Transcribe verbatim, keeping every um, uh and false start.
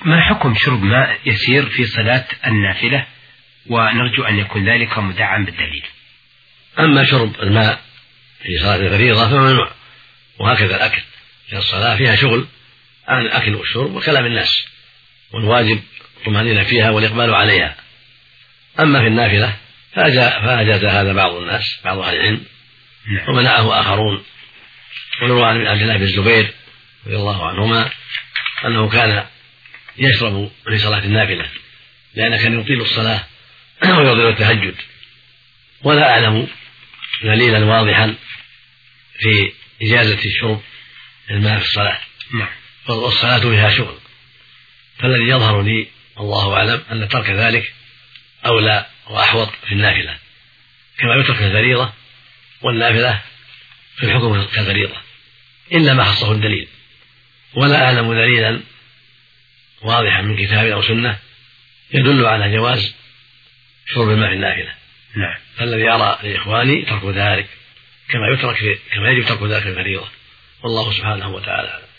ما حكم شرب ماء يسير في صلاة النافلة، ونرجو أن يكون ذلك مدعم بالدليل؟ أما شرب الماء في صلاة الفريضة فممنوع، وهكذا الأكل في الصلاة فيها شغل عن الأكل والشرب وكلام الناس، والواجب الطمأنينة فيها والإقبال عليها. أما في النافلة فأجاز هذا بعض الناس، بعض أهل العلم، ومنعه آخرون. ويروى عن عبد الله بن الزبير رضي الله عنهما أنه كان يشرب في صلاة النافلة لأنه كان يطيل الصلاة ويطيل التهجد، ولا أعلم دليلا واضحا في إجازة الشرب الماء في الصلاة، والصلاة فيها شغل. فالذي يظهر لي الله أعلم أن ترك ذلك أولى وأحوط في النافلة، كما يترك الفريضة، والنافلة في الحكم كالفريضة إلا ما خصه الدليل، ولا أعلم دليلا واضحا من كتاب أو سنة يدل على جواز شرب الماء في النافلة. نعم. فالذي أرى لإخواني ترك ذلك كما يترك كما يجب ترك ذلك في الفريضة، والله سبحانه وتعالى.